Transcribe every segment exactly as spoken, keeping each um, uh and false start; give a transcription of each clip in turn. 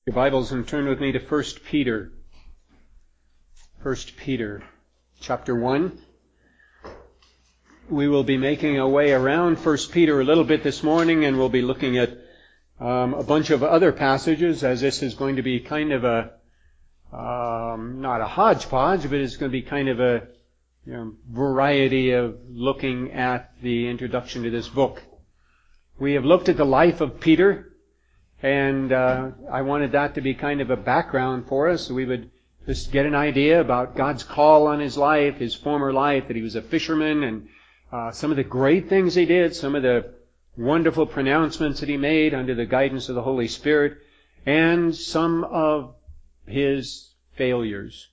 Your Bibles, and turn with me to First Peter. First Peter, chapter one. We will be making our way around First Peter a little bit this morning, and we'll be looking at um, a bunch of other passages, as this is going to be kind of a, um, not a hodgepodge, but it's going to be kind of a you know, variety of looking at the introduction to this book. We have looked at the life of Peter. And uh, I wanted that to be kind of a background for us, so we would just get an idea about God's call on his life, his former life, that he was a fisherman, and uh, some of the great things he did, some of the wonderful pronouncements that he made under the guidance of the Holy Spirit, and some of his failures.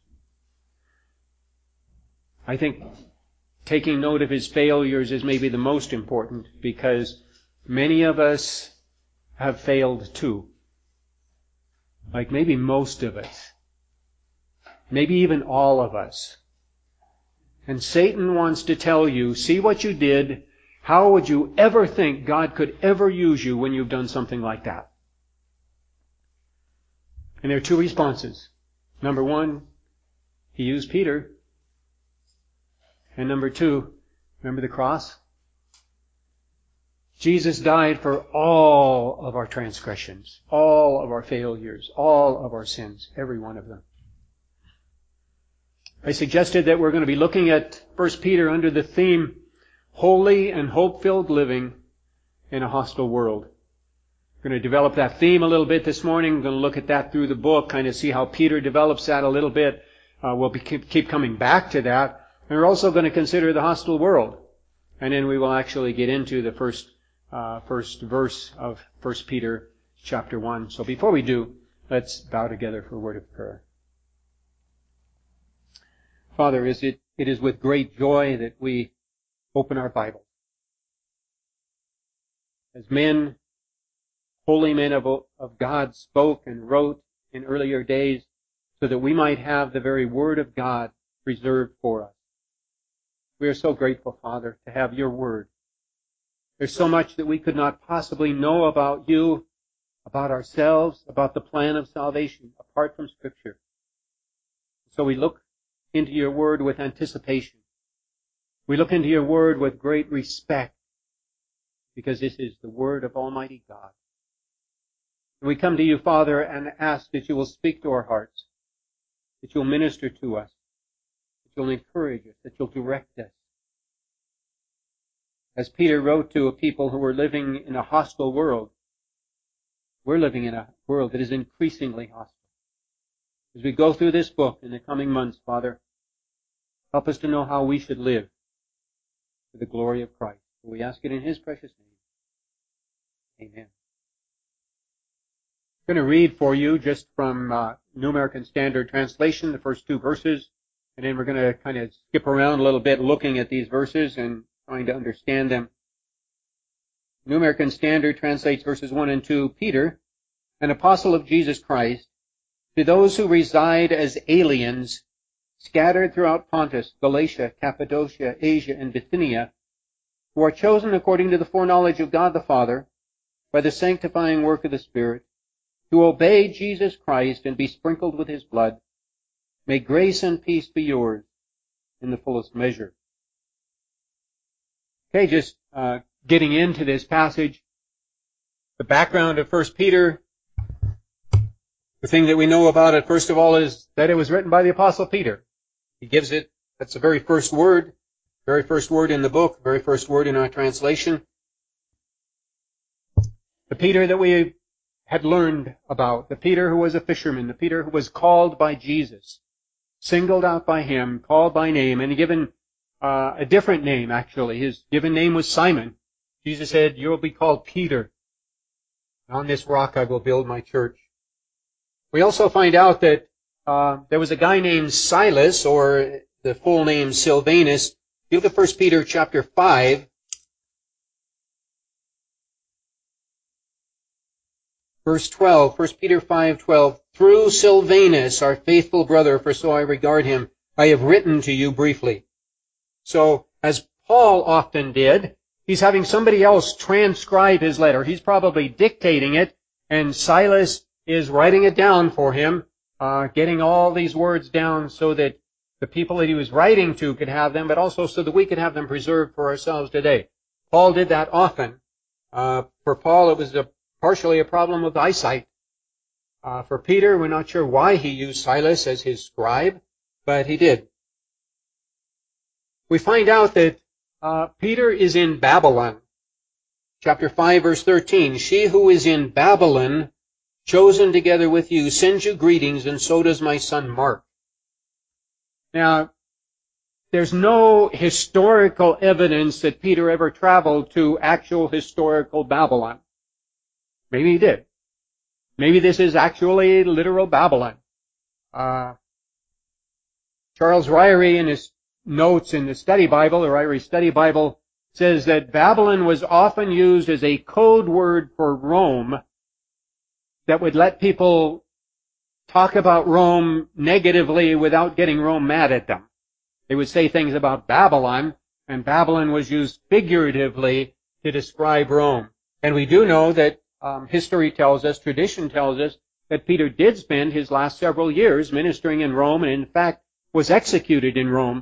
I think taking note of his failures is maybe the most important, because many of us have failed too. Like maybe most of us. Maybe even all of us. And Satan wants to tell you, see what you did. How would you ever think God could ever use you when you've done something like that? And there are two responses. Number one, he used Peter. And number two, remember the cross? Jesus died for all of our transgressions, all of our failures, all of our sins, every one of them. I suggested that we're going to be looking at First Peter under the theme, Holy and Hope-Filled Living in a Hostile World. We're going to develop that theme a little bit this morning. We're going to look at that through the book, kind of see how Peter develops that a little bit. Uh, we'll be, keep, keep coming back to that. And we're also going to consider the hostile world. And then we will actually get into the first Uh, first verse of First Peter chapter one. So before we do, let's bow together for a word of prayer. Father, is it, it is with great joy that we open our Bible. As men, holy men of, of God spoke and wrote in earlier days so that we might have the very Word of God preserved for us. We are so grateful, Father, to have your Word. There's so much that we could not possibly know about you, about ourselves, about the plan of salvation, apart from Scripture. So we look into your word with anticipation. We look into your word with great respect, because this is the word of Almighty God. And we come to you, Father, and ask that you will speak to our hearts, that you'll minister to us, that you'll encourage us, that you'll direct us. As Peter wrote to a people who were living in a hostile world, we're living in a world that is increasingly hostile. As we go through this book in the coming months, Father, help us to know how we should live for the glory of Christ. We ask it in his precious name. Amen. I'm going to read for you just from uh, New American Standard Translation, the first two verses, and then we're going to kind of skip around a little bit looking at these verses and trying to understand them. New American Standard translates verses one and two. Peter, an apostle of Jesus Christ, to those who reside as aliens, scattered throughout Pontus, Galatia, Cappadocia, Asia, and Bithynia, who are chosen according to the foreknowledge of God the Father, by the sanctifying work of the Spirit, to obey Jesus Christ and be sprinkled with his blood, may grace and peace be yours in the fullest measure. Okay, just uh, getting into this passage, the background of First Peter. The thing that we know about it, first of all, is that it was written by the Apostle Peter. He gives it, that's the very first word, very first word in the book, very first word in our translation. The Peter that we had learned about, the Peter who was a fisherman, the Peter who was called by Jesus, singled out by him, called by name, and given Uh, a different name, actually. His given name was Simon. Jesus said, you'll be called Peter. On this rock I will build my church. We also find out that uh, there was a guy named Silas, or the full name Silvanus. Look at First Peter chapter five. Verse twelve. First Peter five twelve. Through Silvanus, our faithful brother, for so I regard him, I have written to you briefly. So, as Paul often did, he's having somebody else transcribe his letter. He's probably dictating it, and Silas is writing it down for him, uh, getting all these words down so that the people that he was writing to could have them, but also so that we could have them preserved for ourselves today. Paul did that often. Uh, for Paul, it was a, partially a problem of eyesight. Uh, for Peter, we're not sure why he used Silas as his scribe, but he did. We find out that uh, Peter is in Babylon. Chapter five, verse thirteen, "She who is in Babylon, chosen together with you, sends you greetings, and so does my son Mark." Now, there's no historical evidence that Peter ever traveled to actual historical Babylon. Maybe he did. Maybe this is actually literal Babylon. Uh, Charles Ryrie, in his notes in the study Bible, the Ryrie Study Bible, says that Babylon was often used as a code word for Rome that would let people talk about Rome negatively without getting Rome mad at them. They would say things about Babylon, and Babylon was used figuratively to describe Rome. And we do know that um, history tells us, tradition tells us, that Peter did spend his last several years ministering in Rome, and in fact was executed in Rome.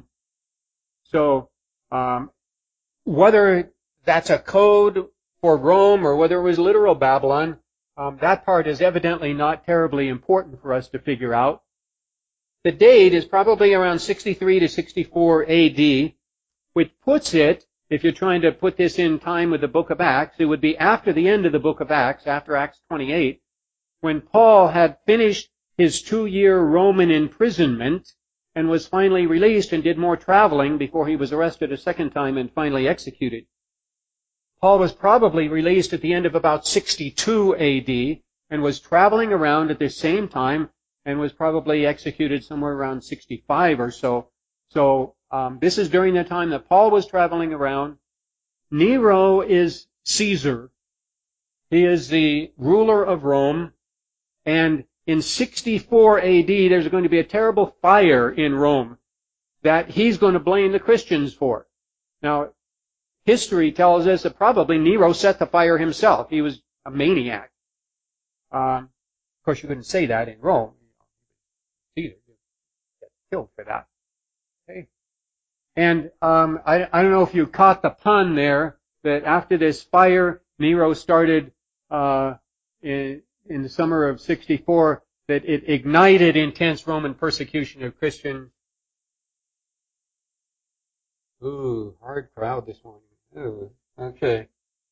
So, um, whether that's a code for Rome or whether it was literal Babylon, um, that part is evidently not terribly important for us to figure out. The date is probably around sixty-three to sixty-four A D, which puts it, if you're trying to put this in time with the book of Acts, it would be after the end of the book of Acts, after Acts twenty-eight, when Paul had finished his two-year Roman imprisonment and was finally released and did more traveling before he was arrested a second time and finally executed. Paul was probably released at the end of about sixty-two A D and was traveling around at the same time and was probably executed somewhere around sixty-five or so. So um, this is during the time that Paul was traveling around. Nero is Caesar. He is the ruler of Rome. And in sixty-four A D, there's going to be a terrible fire in Rome that he's going to blame the Christians for. Now, history tells us that probably Nero set the fire himself. He was a maniac. Um, of course, you couldn't say that in Rome. Caesar get killed for that. Okay. And um, I, I don't know if you caught the pun there, that after this fire, Nero started uh, in, in the summer of sixty-four, that it ignited intense Roman persecution of Christians. Ooh, hard crowd this morning. Ooh, okay.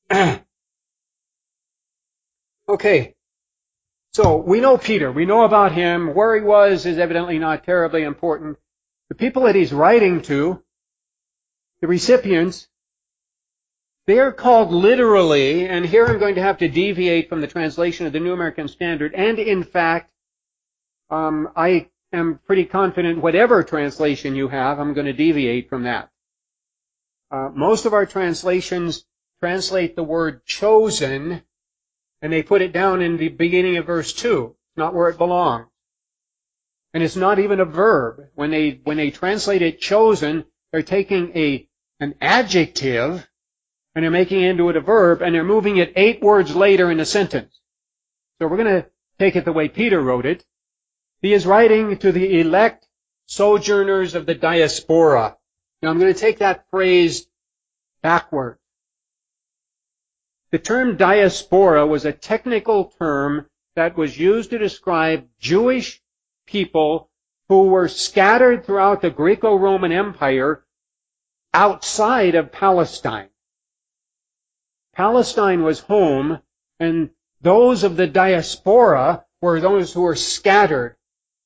Okay. So, we know Peter. We know about him. Where he was is evidently not terribly important. The people that he's writing to, the recipients, they are called literally, and here I'm going to have to deviate from the translation of the New American Standard, and in fact, um, I am pretty confident whatever translation you have, I'm going to deviate from that. Uh, most of our translations translate the word chosen, and they put it down in the beginning of verse two, not where it belongs. And it's not even a verb. When they, when they translate it chosen, they're taking a, an adjective, and they're making into it a verb, and they're moving it eight words later in a sentence. So we're going to take it the way Peter wrote it. He is writing to the elect sojourners of the diaspora. Now I'm going to take that phrase backward. The term diaspora was a technical term that was used to describe Jewish people who were scattered throughout the Greco-Roman Empire outside of Palestine. Palestine was home, and those of the diaspora were those who were scattered.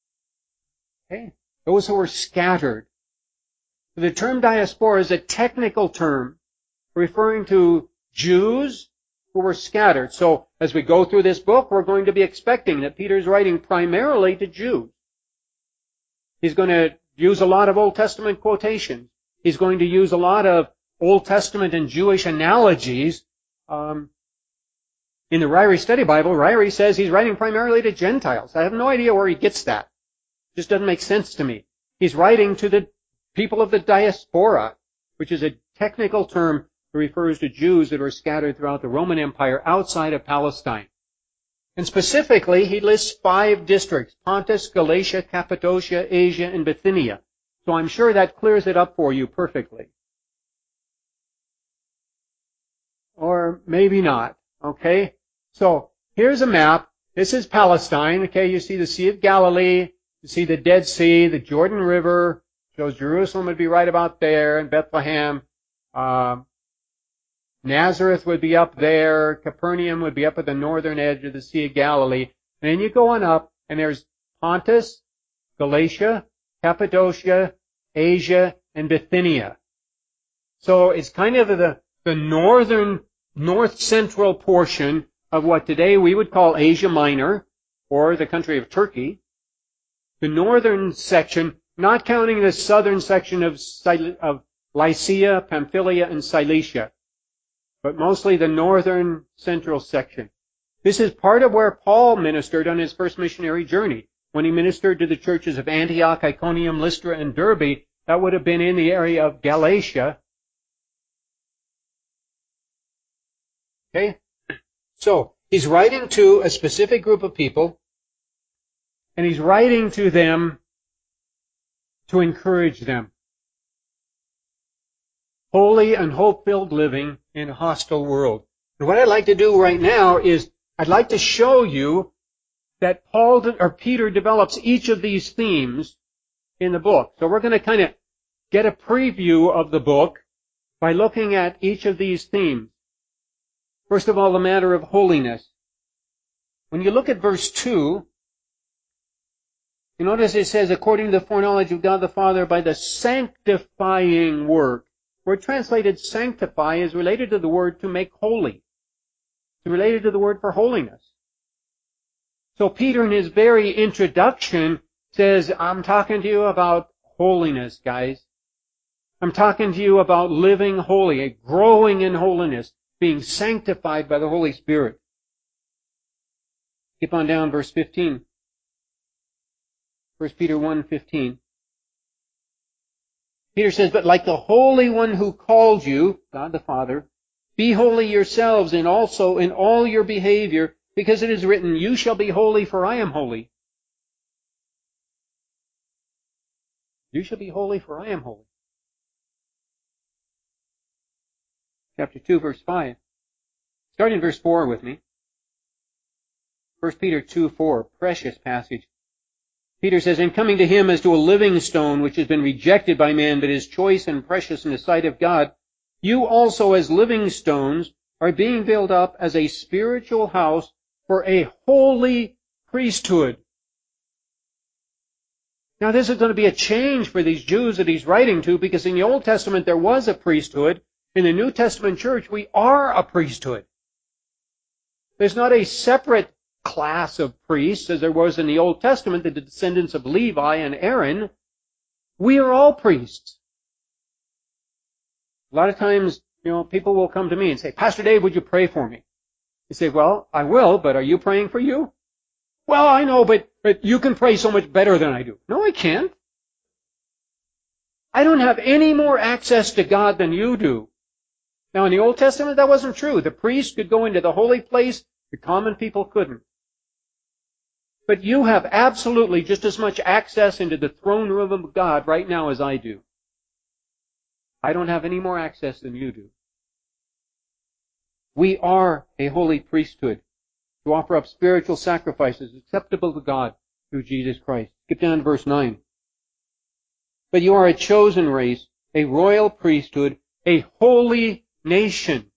Okay? Those who were scattered. The term diaspora is a technical term referring to Jews who were scattered. So as we go through this book, we're going to be expecting that Peter's writing primarily to Jews. He's going to use a lot of Old Testament quotations. He's going to use a lot of Old Testament and Jewish analogies. Um, in the Ryrie Study Bible, Ryrie says he's writing primarily to Gentiles. I have no idea where he gets that. It just doesn't make sense to me. He's writing to the people of the diaspora, which is a technical term that refers to Jews that are scattered throughout the Roman Empire outside of Palestine. And specifically, he lists five districts: Pontus, Galatia, Cappadocia, Asia, and Bithynia. So I'm sure that clears it up for you perfectly. Or maybe not. Okay? So, here's a map. This is Palestine. Okay, you see the Sea of Galilee. You see the Dead Sea, the Jordan River. Shows Jerusalem would be right about there, and Bethlehem. Um, Nazareth would be up there. Capernaum would be up at the northern edge of the Sea of Galilee. And then you go on up, and there's Pontus, Galatia, Cappadocia, Asia, and Bithynia. So it's kind of the, the northern, north-central portion of what today we would call Asia Minor, or the country of Turkey. The northern section, not counting the southern section of, of Lycia, Pamphylia, and Cilicia, but mostly the northern central section. This is part of where Paul ministered on his first missionary journey. When he ministered to the churches of Antioch, Iconium, Lystra, and Derbe, that would have been in the area of Galatia. Okay? So, he's writing to a specific group of people, and he's writing to them to encourage them. Holy and hope-filled living in a hostile world. And what I'd like to do right now is I'd like to show you that Paul or Peter develops each of these themes in the book. So we're going to kind of get a preview of the book by looking at each of these themes. First of all, the matter of holiness. When you look at verse two, you notice it says, according to the foreknowledge of God the Father, by the sanctifying work. The word translated sanctify is related to the word to make holy. It's related to the word for holiness. So Peter, in his very introduction, says, I'm talking to you about holiness, guys. I'm talking to you about living holy, growing in holiness, being sanctified by the Holy Spirit. Skip on down, verse fifteen. First Peter one fifteen. Peter says, but like the Holy One who called you, God the Father, be holy yourselves and also in all your behavior, because it is written, you shall be holy, for I am holy. You shall be holy, for I am holy. Chapter two, verse five. Start in verse four with me. First Peter two four, precious passage. Peter says, and coming to him as to a living stone, which has been rejected by men, but is choice and precious in the sight of God, you also as living stones are being built up as a spiritual house for a holy priesthood. Now this is going to be a change for these Jews that he's writing to, because in the Old Testament there was a priesthood. In the New Testament church we are a priesthood. There's not a separate class of priests as there was in the Old Testament, the descendants of Levi and Aaron. We are all priests. A lot of times, you know, people will come to me and say, Pastor Dave, would you pray for me? You say, well, I will, but are you praying for you? Well, I know, but, but you can pray so much better than I do. No, I can't. I don't have any more access to God than you do. Now, in the Old Testament, that wasn't true. The priest could go into the holy place, the common people couldn't. But you have absolutely just as much access into the throne room of God right now as I do. I don't have any more access than you do. We are a holy priesthood to offer up spiritual sacrifices acceptable to God through Jesus Christ. Skip down to verse nine. But you are a chosen race, a royal priesthood, a holy nation.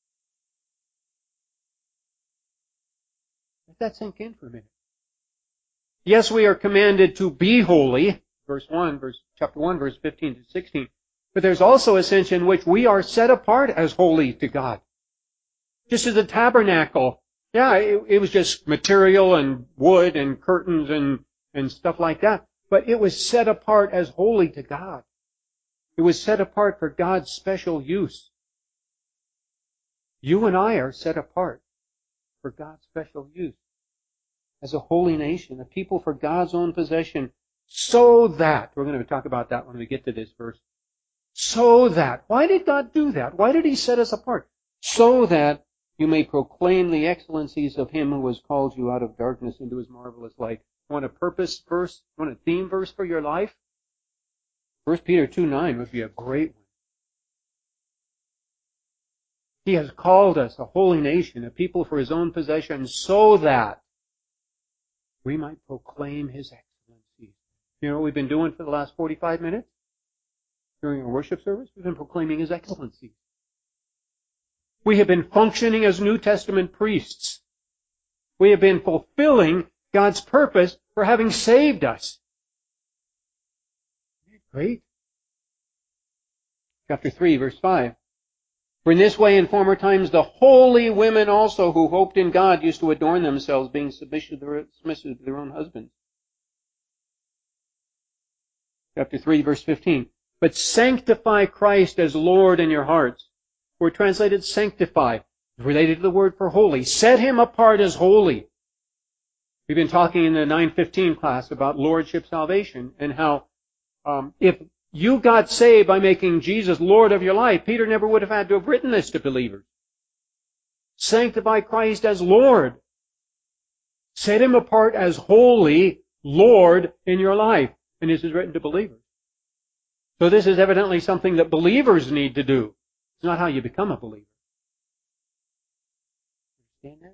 Let that sink in for a minute. Yes, we are commanded to be holy, verse one, verse, chapter one, verse fifteen to sixteen. But there's also a sense in which we are set apart as holy to God. Just as the tabernacle, yeah, it, it was just material and wood and curtains and, and stuff like that. But it was set apart as holy to God. It was set apart for God's special use. You and I are set apart for God's special use. As a holy nation, a people for God's own possession, so that, we're going to talk about that when we get to this verse, so that, why did God do that? Why did He set us apart? So that you may proclaim the excellencies of him who has called you out of darkness into his marvelous light. Want a purpose verse? Want a theme verse for your life? First Peter two nine would be a great one. He has called us a holy nation, a people for his own possession, so that we might proclaim his excellencies. You know what we've been doing for the last forty-five minutes? During our worship service, we've been proclaiming his excellencies. We have been functioning as New Testament priests. We have been fulfilling God's purpose for having saved us. Great. Chapter three, verse five. For in this way in former times the holy women also who hoped in God used to adorn themselves, being submissive to their own husbands. Chapter three, verse fifteen. But sanctify Christ as Lord in your hearts. We're translated sanctify, related to the word for holy. Set him apart as holy. We've been talking in the nine fifteen class about lordship salvation and how um, if you got saved by making Jesus Lord of your life, Peter never would have had to have written this to believers. Sanctify Christ as Lord. Set him apart as holy Lord in your life. And this is written to believers. So this is evidently something that believers need to do. It's not how you become a believer. Understand that?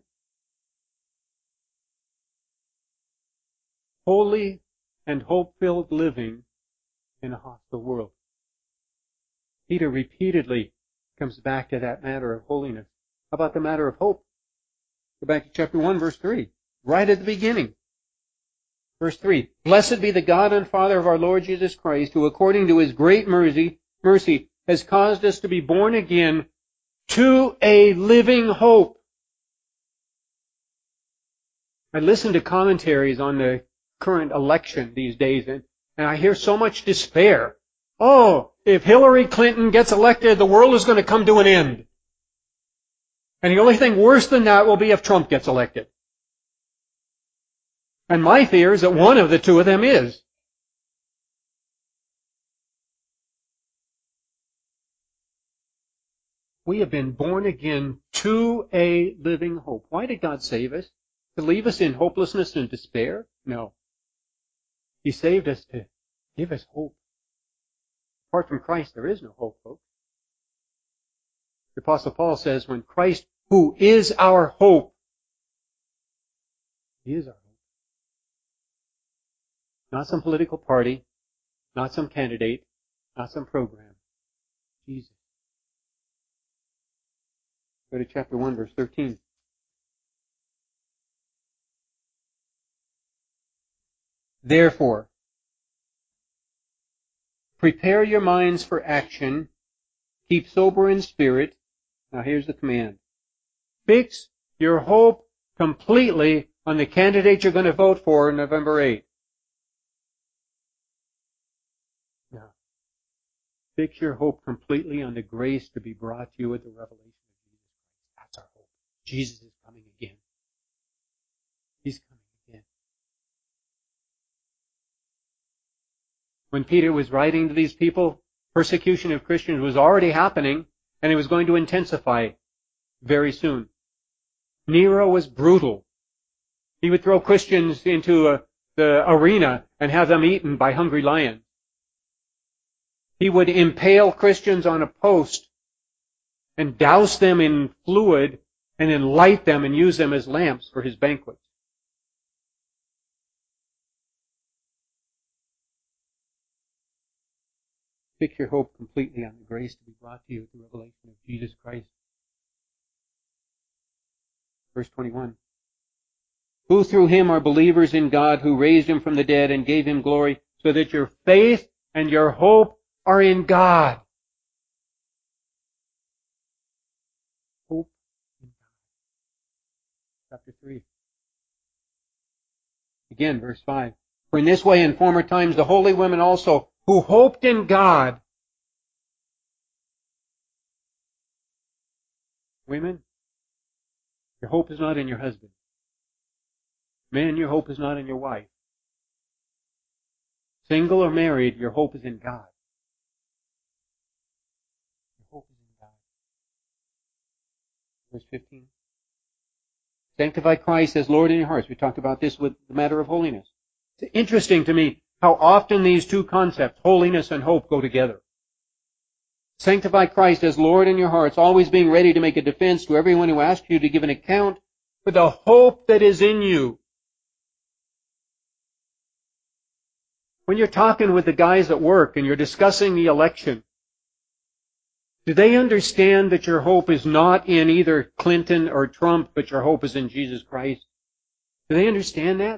Holy and hope-filled living in a hostile world. Peter repeatedly comes back to that matter of holiness. How about the matter of hope? Go back to chapter one, verse three. Right at the beginning. Verse three. Blessed be the God and Father of our Lord Jesus Christ, who according to his great mercy, mercy has caused us to be born again to a living hope. I listen to commentaries on the current election these days, and, and I hear so much despair. Oh, if Hillary Clinton gets elected, the world is going to come to an end. And the only thing worse than that will be if Trump gets elected. And my fear is that one of the two of them is. We have been born again to a living hope. Why did God save us? To leave us in hopelessness and despair? No. He saved us to give us hope. Apart from Christ, there is no hope, folks. The Apostle Paul says, when Christ, who is our hope, He is our hope. Not some political party, not some candidate, not some program. Jesus. Go to chapter one, verse thirteen. Therefore, prepare your minds for action. Keep sober in spirit. Now here's the command. Fix your hope completely on the candidate you're going to vote for on November eighth. Now, fix your hope completely on the grace to be brought to you at the revelation of Jesus Christ. That's our hope. Jesus is coming again. He's coming again. When Peter was writing to these people, persecution of Christians was already happening, and it was going to intensify very soon. Nero was brutal. He would throw Christians into a, the arena and have them eaten by hungry lions. He would impale Christians on a post and douse them in fluid and then light them and use them as lamps for his banquets. Fix your hope completely on the grace to be brought to you at the revelation of Jesus Christ. Verse twenty-one. Who through him are believers in God, who raised him from the dead and gave him glory, so that your faith and your hope are in God. Hope in God. Chapter three. Again, verse five. For in this way in former times the holy women also, who hoped in God. Women, your hope is not in your husband. Men, your hope is not in your wife. Single or married, your hope is in God. Your hope is in God. Verse fifteen. Sanctify Christ as Lord in your hearts. We talked about this with the matter of holiness. It's interesting to me how often these two concepts, holiness and hope, go together. Sanctify Christ as Lord in your hearts, always being ready to make a defense to everyone who asks you to give an account for the hope that is in you. When you're talking with the guys at work and you're discussing the election, do they understand that your hope is not in either Clinton or Trump, but your hope is in Jesus Christ? Do they understand that?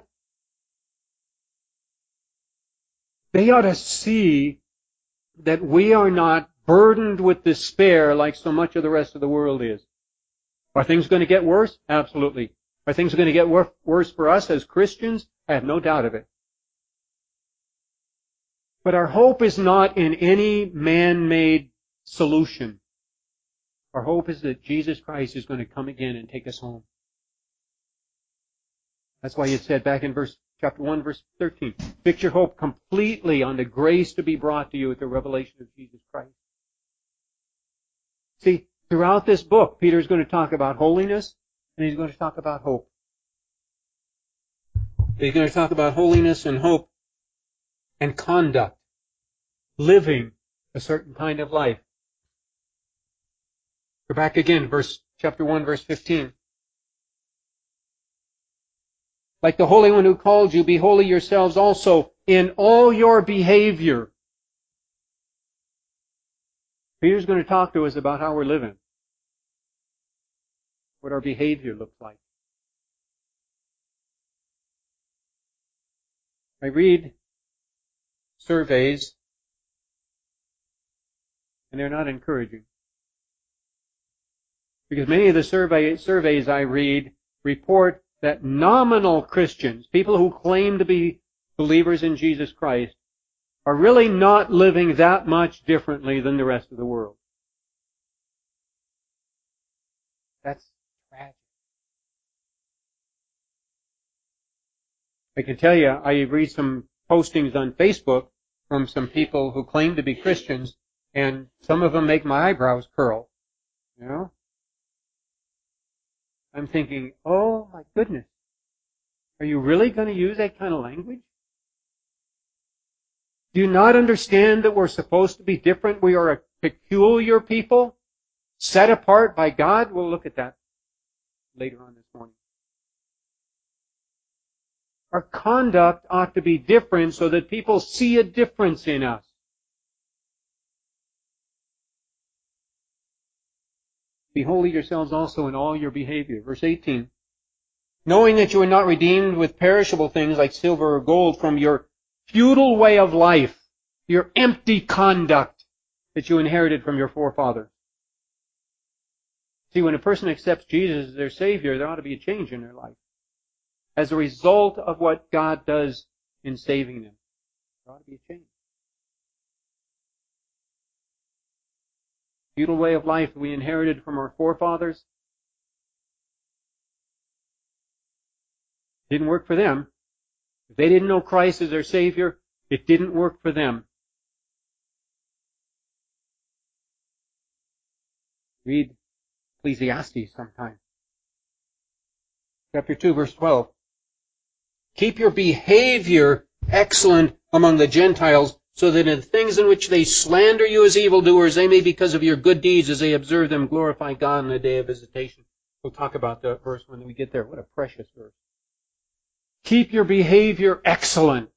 They ought to see that we are not burdened with despair like so much of the rest of the world is. Are things going to get worse? Absolutely. Are things going to get wor- worse for us as Christians? I have no doubt of it. But our hope is not in any man-made solution. Our hope is that Jesus Christ is going to come again and take us home. That's why it said back in verse chapter one, verse thirteen, fix your hope completely on the grace to be brought to you at the revelation of Jesus Christ. See, throughout this book, Peter's going to talk about holiness, and he's going to talk about hope. He's going to talk about holiness and hope and conduct, living a certain kind of life. Go back again, verse chapter one, verse fifteen. Like the Holy One who called you, be holy yourselves also in all your behavior. Peter's going to talk to us about how we're living, what our behavior looks like. I read surveys, and they're not encouraging. Because many of the survey, surveys I read report that nominal Christians, people who claim to be believers in Jesus Christ, are really not living that much differently than the rest of the world. That's tragic. I can tell you, I read some postings on Facebook from some people who claim to be Christians, and some of them make my eyebrows curl. You know? I'm thinking, oh my goodness, are you really going to use that kind of language? Do you not understand that we're supposed to be different? We are a peculiar people, set apart by God. We'll look at that later on this morning. Our conduct ought to be different so that people see a difference in us. Be holy yourselves also in all your behavior. Verse eighteen. Knowing that you are not redeemed with perishable things like silver or gold from your futile way of life, your empty conduct that you inherited from your forefathers. See, when a person accepts Jesus as their Savior, there ought to be a change in their life. As a result of what God does in saving them, there ought to be a change. Futile way of life that we inherited from our forefathers didn't work for them. If they didn't know Christ as their Savior, it didn't work for them. Read Ecclesiastes sometime. Chapter two, verse twelve. Keep your behavior excellent among the Gentiles, so that in things in which they slander you as evildoers, they may, because of your good deeds, as they observe them, glorify God in the day of visitation. We'll talk about that verse when we get there. What a precious verse. Keep your behavior excellent.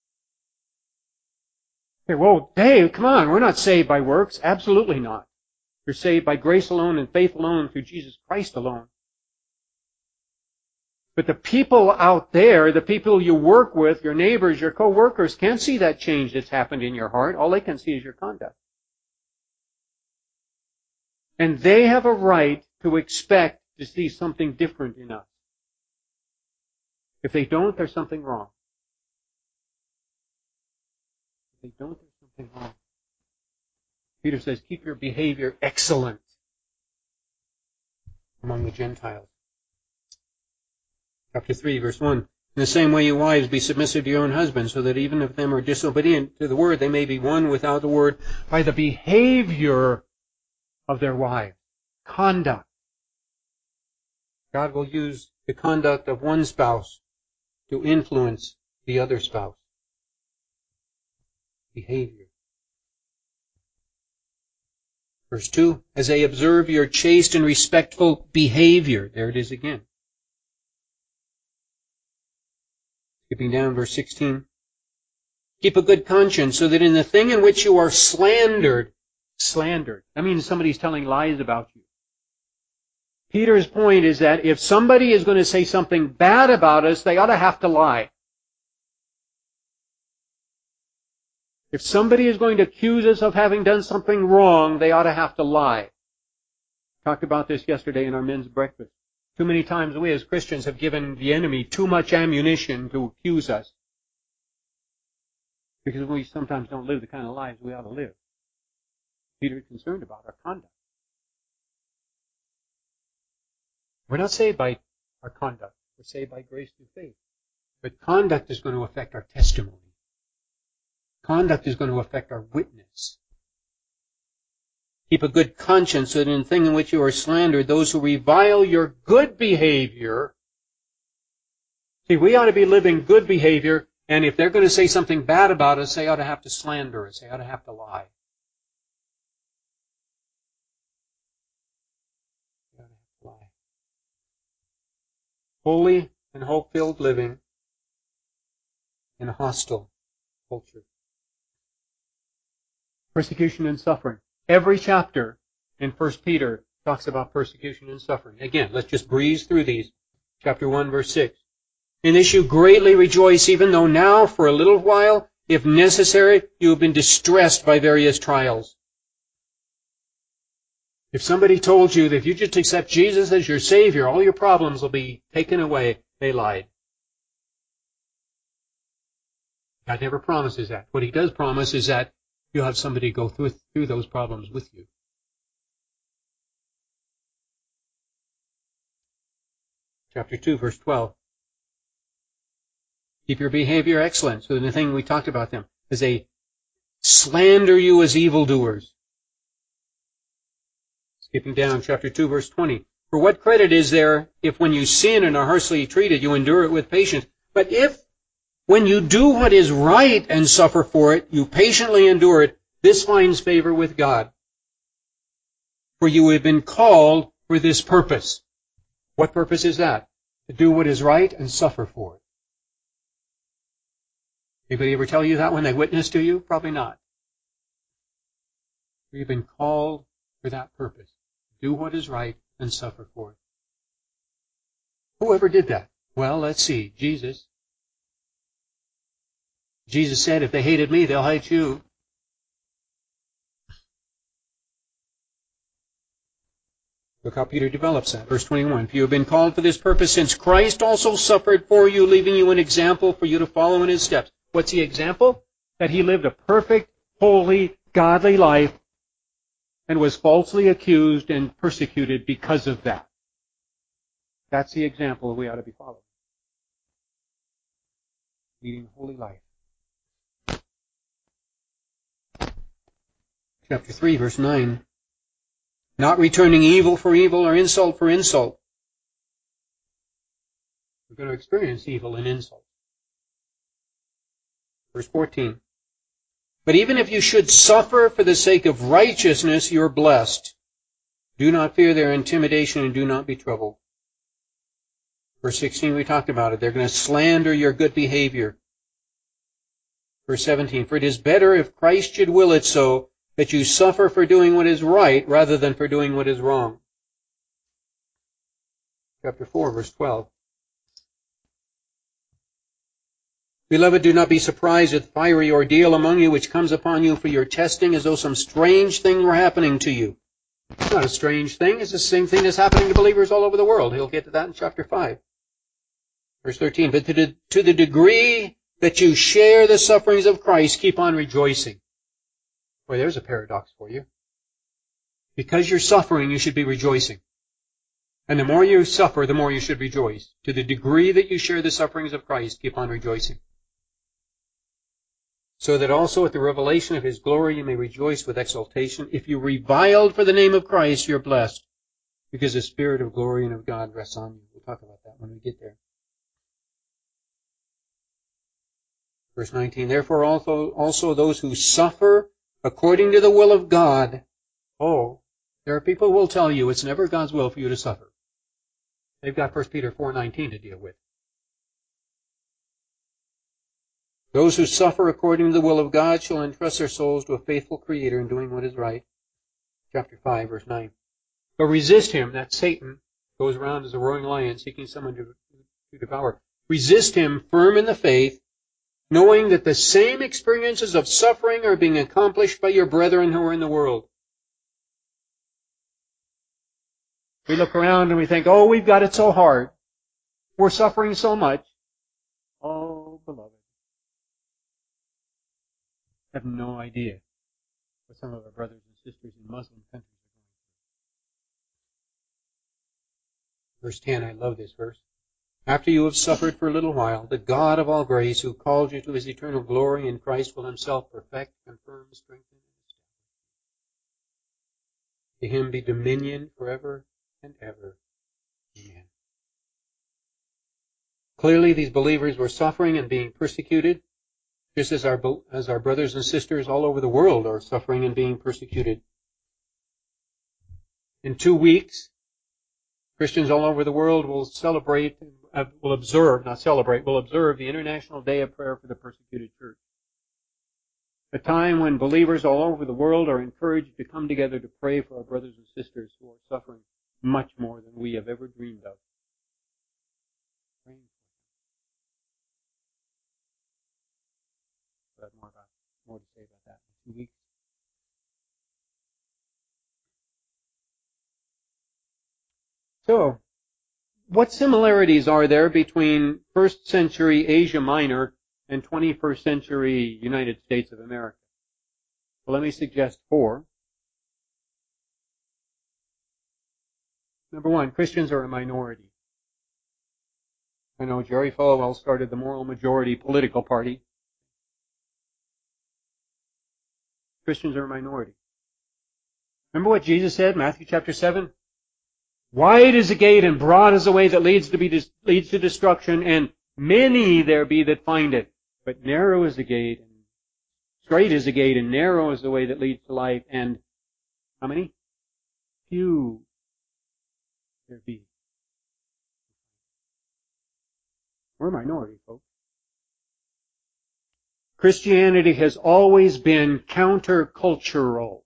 Okay, well, Dave, come on, we're not saved by works. Absolutely not. You're saved by grace alone and faith alone through Jesus Christ alone. But the people out there, the people you work with, your neighbors, your co-workers, can't see that change that's happened in your heart. All they can see is your conduct. And they have a right to expect to see something different in us. If they don't, there's something wrong. If they don't, there's something wrong. Peter says, keep your behavior excellent among the Gentiles. Chapter three, verse one. In the same way, you wives, be submissive to your own husbands, so that even if them are disobedient to the word, they may be won without the word by the behavior of their wives. Conduct. God will use the conduct of one spouse to influence the other spouse. Behavior. Verse two, as they observe your chaste and respectful behavior. There it is again. Skipping down, verse sixteen. Keep a good conscience so that in the thing in which you are slandered, slandered, that means somebody's telling lies about you. Peter's point is that if somebody is going to say something bad about us, they ought to have to lie. If somebody is going to accuse us of having done something wrong, they ought to have to lie. Talked about this yesterday in our men's breakfast. Too many times we as Christians have given the enemy too much ammunition to accuse us. Because we sometimes don't live the kind of lives we ought to live. Peter is concerned about our conduct. We're not saved by our conduct. We're saved by grace through faith. But conduct is going to affect our testimony. Conduct is going to affect our witness. Keep a good conscience so that in the thing in which you are slandered, those who revile your good behavior. See, we ought to be living good behavior, and if they're going to say something bad about us, they ought to have to slander us. They ought to have to lie. They ought to have to lie. Holy and hope-filled living in a hostile culture. Persecution and suffering. Every chapter in First Peter talks about persecution and suffering. Again, let's just breeze through these. Chapter one, verse six. In this you greatly rejoice, even though now, for a little while, if necessary, you have been distressed by various trials. If somebody told you that if you just accept Jesus as your Savior, all your problems will be taken away, they lied. God never promises that. What He does promise is that you'll have somebody go through, through those problems with you. Chapter two, verse twelve. Keep your behavior excellent. So the thing we talked about them, as they slander you as evildoers. Skipping down, chapter two, verse twenty. For what credit is there if when you sin and are harshly treated, you endure it with patience? But if when you do what is right and suffer for it, you patiently endure it, this finds favor with God. For you have been called for this purpose. What purpose is that? To do what is right and suffer for it. Anybody ever tell you that when they witness to you? Probably not. We've been called for that purpose. Do what is right and suffer for it. Whoever did that? Well, let's see. Jesus. Jesus said, if they hated me, they'll hate you. Look how Peter develops that. Verse twenty-one. For you have been called for this purpose, since Christ also suffered for you, leaving you an example for you to follow in His steps. What's the example? That He lived a perfect, holy, godly life and was falsely accused and persecuted because of that. That's the example we ought to be following. Leading a holy life. Chapter three, verse nine. Not returning evil for evil or insult for insult. We're going to experience evil and insult. Verse fourteen. But even if you should suffer for the sake of righteousness, you're blessed. Do not fear their intimidation and do not be troubled. Verse sixteen, we talked about it. They're going to slander your good behavior. Verse seventeen, for it is better if Christ should will it so, that you suffer for doing what is right rather than for doing what is wrong. Chapter four, verse twelve. Beloved, do not be surprised at the fiery ordeal among you which comes upon you for your testing as though some strange thing were happening to you. It's not a strange thing. It's the same thing that's happening to believers all over the world. He'll get to that in chapter five. Verse thirteen, but to the, to the degree that you share the sufferings of Christ, keep on rejoicing. Boy, there's a paradox for you. Because you're suffering, you should be rejoicing. And the more you suffer, the more you should rejoice. To the degree that you share the sufferings of Christ, keep on rejoicing. So that also at the revelation of His glory you may rejoice with exultation. If you reviled for the name of Christ, you're blessed, because the Spirit of glory and of God rests on you. We'll talk about that when we get there. Verse nineteen, therefore also, also those who suffer according to the will of God. Oh, there are people who will tell you it's never God's will for you to suffer. They've got First Peter four nineteen to deal with. Those who suffer according to the will of God shall entrust their souls to a faithful Creator in doing what is right. Chapter five, verse nine. But resist him, that Satan goes around as a roaring lion seeking someone to, to devour. Resist him firm in the faith, knowing that the same experiences of suffering are being accomplished by your brethren who are in the world. We look around and we think, oh, we've got it so hard. We're suffering so much. Oh, beloved. I have no idea what some of our brothers and sisters in Muslim countries are going through. Verse ten, I love this verse. After you have suffered for a little while, the God of all grace, who called you to his eternal glory in Christ, will himself perfect, confirm, strengthen, and establish. To him be dominion forever and ever. Amen. Clearly, these believers were suffering and being persecuted, just as our, as our brothers and sisters all over the world are suffering and being persecuted. In two weeks, Christians all over the world will celebrate, uh, will observe, not celebrate, will observe the International Day of Prayer for the Persecuted Church. A time when believers all over the world are encouraged to come together to pray for our brothers and sisters who are suffering much more than we have ever dreamed of. Praying for them. We'll have more, about, more to say about that in two weeks. So, what similarities are there between first century Asia Minor and twenty-first century United States of America? Well, let me suggest four. Number one, Christians are a minority. I know Jerry Falwell started the Moral Majority political party. Christians are a minority. Remember what Jesus said, Matthew chapter seven? Wide is the gate and broad is the way that leads to be leads to destruction, and many there be that find it. But narrow is the gate, and straight is the gate, and narrow is the way that leads to life, and how many? Few there be. We're a minority, folks. Christianity has always been countercultural.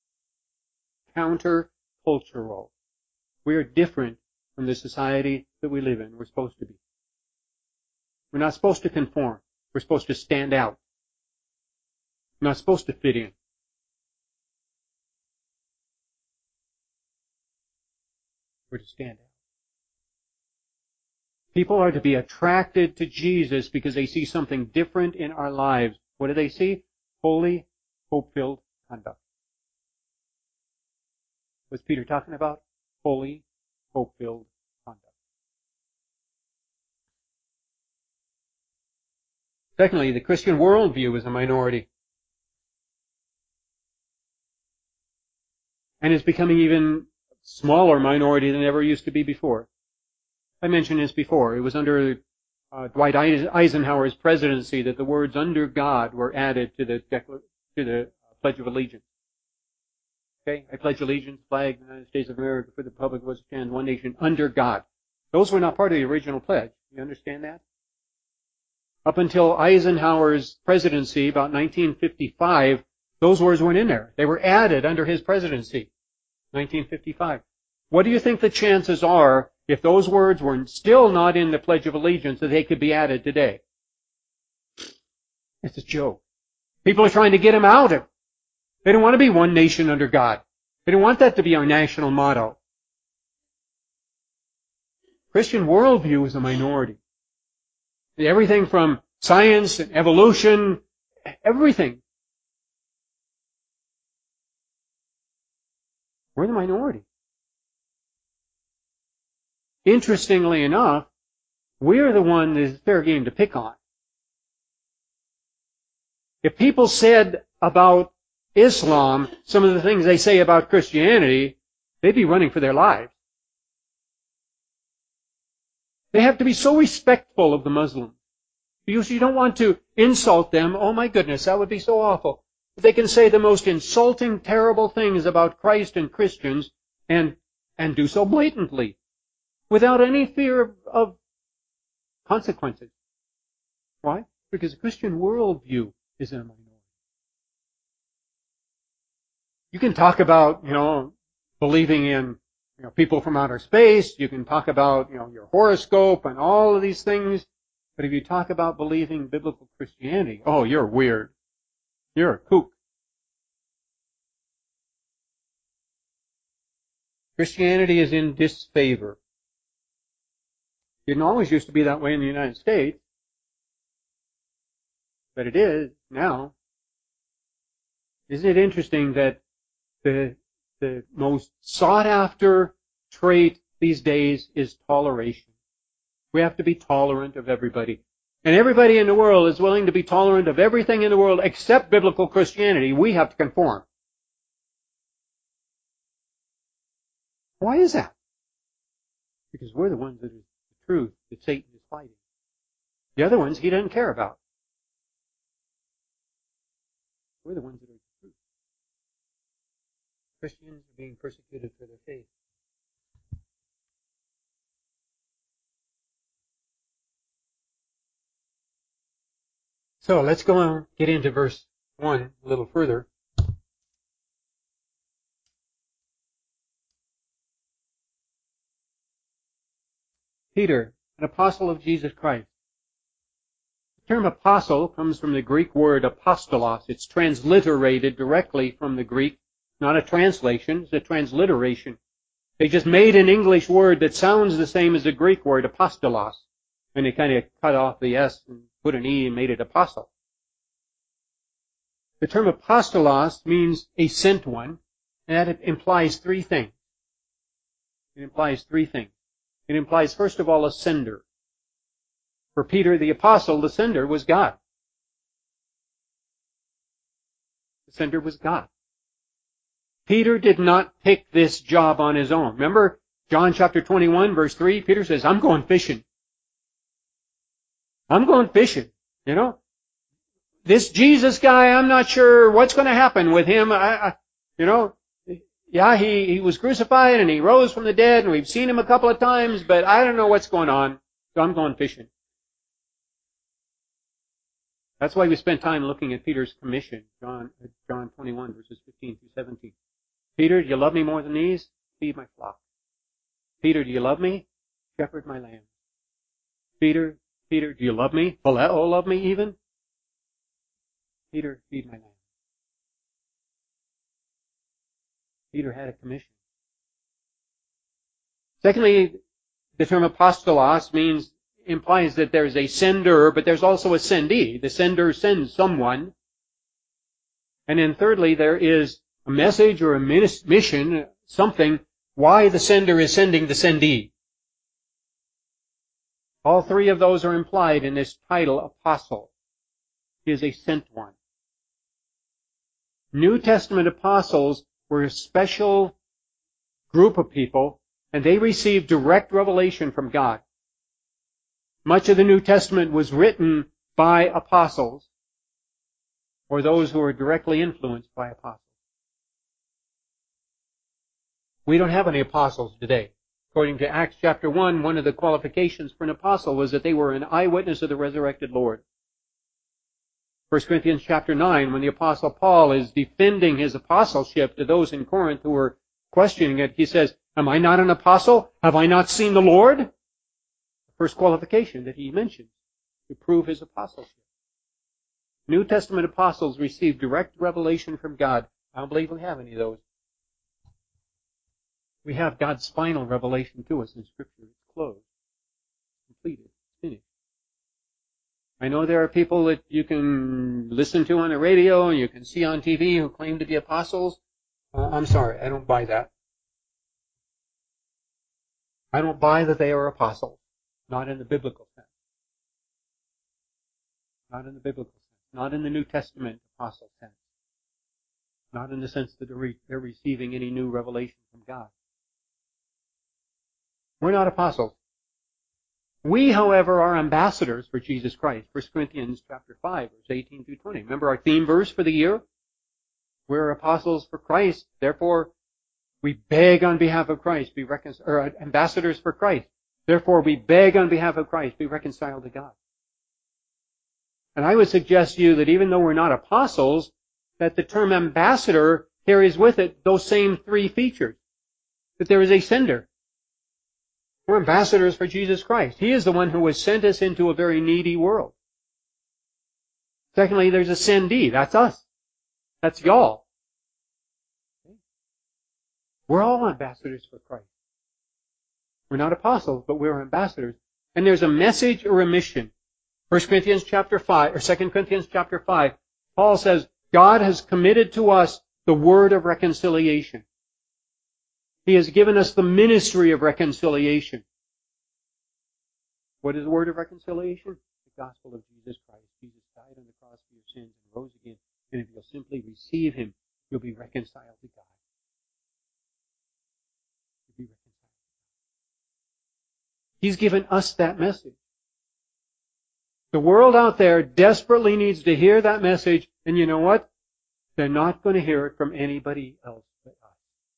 Countercultural. We are different from the society that we live in. We're supposed to be. We're not supposed to conform. We're supposed to stand out. We're not supposed to fit in. We're to stand out. People are to be attracted to Jesus because they see something different in our lives. What do they see? Holy, hope-filled conduct. What's Peter talking about? Holy, hope-filled conduct. Secondly, the Christian worldview is a minority. And is becoming even smaller minority than it ever used to be before. I mentioned this before. It was under uh, Dwight Eisenhower's presidency that the words "under God" were added to the Declar- to the Pledge of Allegiance. Okay, I pledge allegiance, flag of the United States of America, for the republic which stands one nation under God. Those were not part of the original pledge. You understand that? Up until Eisenhower's presidency, about nineteen fifty-five, those words weren't in there. They were added under his presidency, nineteen fifty-five. What do you think the chances are, if those words were still not in the Pledge of Allegiance, that they could be added today? It's a joke. People are trying to get them out of it. They don't want to be one nation under God. They don't want that to be our national motto. Christian worldview is a minority. Everything from science and evolution, everything. We're the minority. Interestingly enough, we're the one that is fair game to pick on. If people said about Islam some of the things they say about Christianity, they'd be running for their lives. They have to be so respectful of the Muslims. Because you don't want to insult them. Oh my goodness, that would be so awful. They can say the most insulting, terrible things about Christ and Christians and, and do so blatantly without any fear of, of consequences. Why? Because the Christian worldview is in a minority. You can talk about, you know, believing in, you know, people from outer space. You can talk about, you know, your horoscope and all of these things. But if you talk about believing biblical Christianity, oh, you're weird. You're a kook. Christianity is in disfavor. It didn't always used to be that way in the United States, but it is now. Isn't it interesting that the, the most sought after trait these days is toleration? We have to be tolerant of everybody. And everybody in the world is willing to be tolerant of everything in the world except biblical Christianity. We have to conform. Why is that? Because we're the ones that are the truth that Satan is fighting. The other ones he doesn't care about. We're the ones that are the truth. Christians are being persecuted for their faith. So let's go and get into verse one a little further. Peter, an apostle of Jesus Christ. The term apostle comes from the Greek word apostolos. It's transliterated directly from the Greek. Not a translation, it's a transliteration. They just made an English word that sounds the same as the Greek word apostolos. And they kind of cut off the S and put an E and made it apostle. The term apostolos means a sent one, and that implies three things. It implies three things. It implies, first of all, a sender. For Peter the apostle, the sender was God. The sender was God. Peter did not pick this job on his own. Remember John chapter twenty-one, verse three? Peter says, I'm going fishing. I'm going fishing. You know? This Jesus guy, I'm not sure what's going to happen with him. I, I, you know, yeah, he, he was crucified and he rose from the dead and we've seen him a couple of times, but I don't know what's going on. So I'm going fishing. That's why we spent time looking at Peter's commission, John, John twenty-one, verses fifteen through seventeen. Peter, do you love me more than these? Feed my flock. Peter, do you love me? Shepherd my lambs. Peter, Peter, do you love me? Phileo love me even? Peter, feed my lambs. Peter had a commission. Secondly, the term apostolos means, implies that there's a sender, but there's also a sendee. The sender sends someone. And then thirdly, there is a message or a mission, something, why the sender is sending the sendee. All three of those are implied in this title, apostle. He is a sent one. New Testament apostles were a special group of people, and they received direct revelation from God. Much of the New Testament was written by apostles, or those who were directly influenced by apostles. We don't have any apostles today. According to Acts chapter one, one of the qualifications for an apostle was that they were an eyewitness of the resurrected Lord. First Corinthians chapter nine, when the apostle Paul is defending his apostleship to those in Corinth who were questioning it, he says, am I not an apostle? Have I not seen the Lord? The first qualification that he mentions to prove his apostleship. New Testament apostles received direct revelation from God. I don't believe we have any of those. We have God's final revelation to us in Scripture. It's closed, completed, finished. I know there are people that you can listen to on the radio and you can see on T V who claim to be apostles. Uh, I'm sorry, I don't buy that. I don't buy that they are apostles. Not in the biblical sense. Not in the biblical sense. Not in the New Testament apostle sense. Not in the sense that they're, re- they're receiving any new revelation from God. We're not apostles. We, however, are ambassadors for Jesus Christ. First Corinthians chapter five, verse eighteen through twenty. Remember our theme verse for the year? We're apostles for Christ. Therefore, we beg on behalf of Christ, be recon- or ambassadors for Christ. Therefore, we beg on behalf of Christ, be reconciled to God. And I would suggest to you that even though we're not apostles, that the term ambassador carries with it those same three features. That there is a sender. We're ambassadors for Jesus Christ. He is the one who has sent us into a very needy world. Secondly, there's a sendee. That's us. That's y'all. We're all ambassadors for Christ. We're not apostles, but we're ambassadors. And there's a message or a mission. First Corinthians chapter five, or Second Corinthians chapter five, Paul says, God has committed to us the word of reconciliation. He has given us the ministry of reconciliation. What is the word of reconciliation? The gospel of Jesus Christ. Jesus died on the cross for your sins and rose again. And if you'll simply receive Him, you'll be reconciled to God. You'll be reconciled. He's given us that message. The world out there desperately needs to hear that message, and you know what? They're not going to hear it from anybody else but us.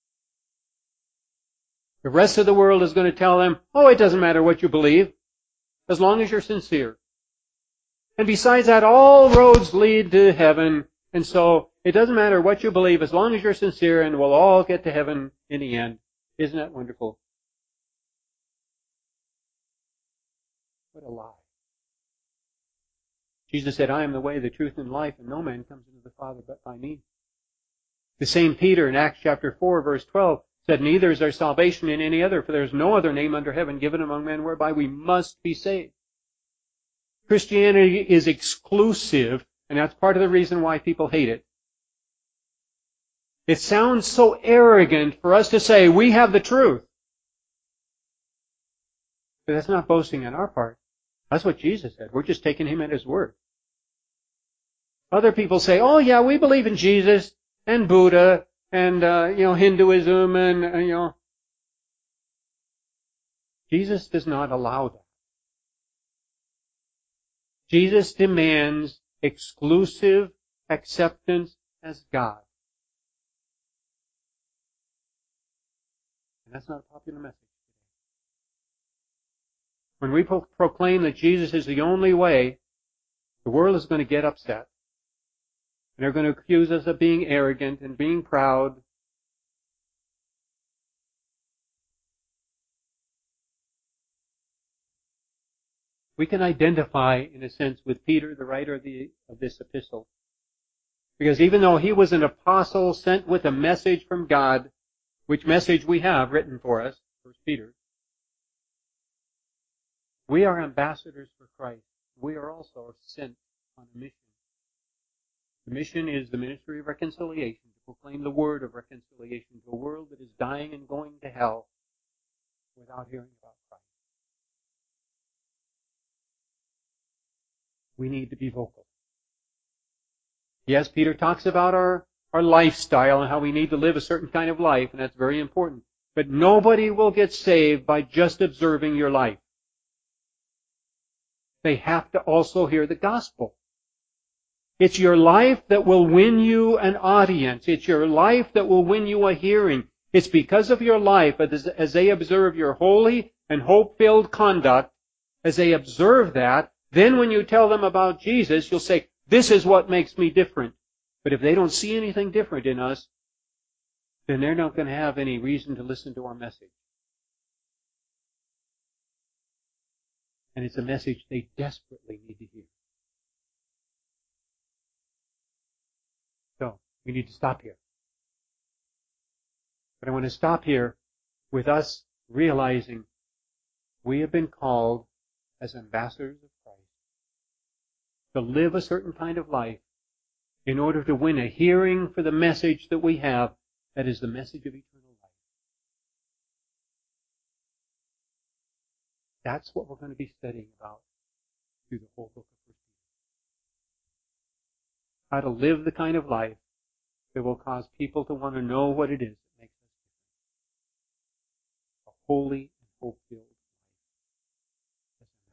The rest of the world is going to tell them, oh, it doesn't matter what you believe, as long as you're sincere. And besides that, all roads lead to heaven, and so it doesn't matter what you believe, as long as you're sincere, and we'll all get to heaven in the end. Isn't that wonderful? What a lie. Jesus said, I am the way, the truth, and life, and no man comes into the Father but by me. The same Peter in Acts chapter four, verse twelve, said, neither is there salvation in any other, for there is no other name under heaven given among men whereby we must be saved. Christianity is exclusive, and that's part of the reason why people hate it. It sounds so arrogant for us to say, we have the truth. But that's not boasting on our part. That's what Jesus said. We're just taking Him at His word. Other people say, oh yeah, we believe in Jesus and Buddha and, uh, you know, Hinduism and, uh, you know. Jesus does not allow that. Jesus demands exclusive acceptance as God. And that's not a popular message. When we pro- proclaim that Jesus is the only way, the world is going to get upset. And they're going to accuse us of being arrogant and being proud. We can identify, in a sense, with Peter, the writer of, the, of this epistle. Because even though he was an apostle sent with a message from God, which message we have written for us, First Peter, we are ambassadors for Christ. We are also sent on a mission. The mission is the ministry of reconciliation, to proclaim the word of reconciliation to a world that is dying and going to hell without hearing about Christ. We need to be vocal. Yes, Peter talks about our, our lifestyle and how we need to live a certain kind of life, and that's very important. But nobody will get saved by just observing your life. They have to also hear the gospel. It's your life that will win you an audience. It's your life that will win you a hearing. It's because of your life, as, as they observe your holy and hope-filled conduct, as they observe that, then when you tell them about Jesus, you'll say, this is what makes me different. But if they don't see anything different in us, then they're not going to have any reason to listen to our message. And it's a message they desperately need to hear. So, we need to stop here. But I want to stop here with us realizing we have been called as ambassadors of Christ to live a certain kind of life in order to win a hearing for the message that we have, that is the message of eternal life. That's what we're going to be studying about through the whole book of First Peter. How to live the kind of life that will cause people to want to know what it is that makes us different. A holy and hope-filled life.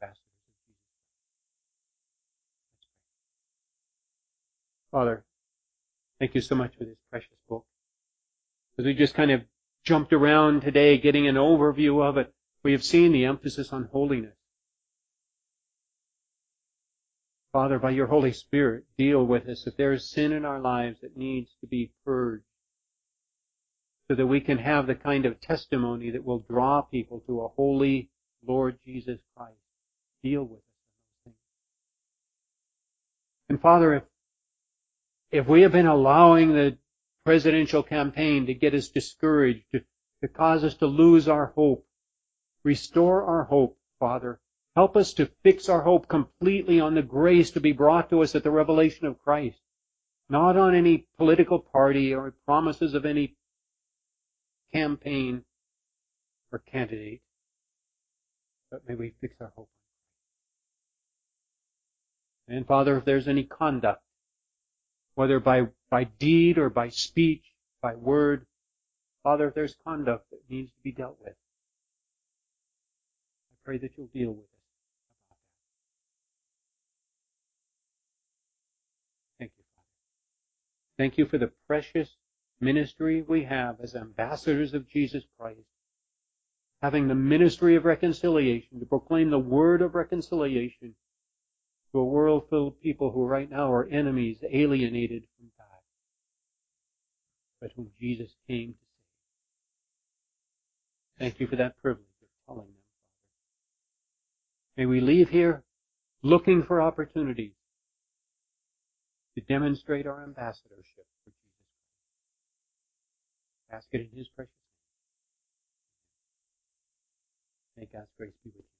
Father, thank you so much for this precious book. As we just kind of jumped around today getting an overview of it, we have seen the emphasis on holiness. Father, by your Holy Spirit, deal with us. If there is sin in our lives that needs to be purged, so that we can have the kind of testimony that will draw people to a holy Lord Jesus Christ. Deal with us in those things. And Father, if, if we have been allowing the presidential campaign to get us discouraged, to, to cause us to lose our hope, restore our hope, Father. Help us to fix our hope completely on the grace to be brought to us at the revelation of Christ. Not on any political party or promises of any campaign or candidate. But may we fix our hope. And Father, if there's any conduct, whether by, by deed or by speech, by word, Father, if there's conduct that needs to be dealt with, I pray that you'll deal with us about that. Thank you, Father. Thank you for the precious ministry we have as ambassadors of Jesus Christ, having the ministry of reconciliation, to proclaim the word of reconciliation to a world full of people who right now are enemies, alienated from God, but whom Jesus came to save. Thank you for that privilege of telling them, Father. May we leave here looking for opportunities to demonstrate our ambassadorship for Jesus Christ. Ask it in His precious name. May God's grace be with you.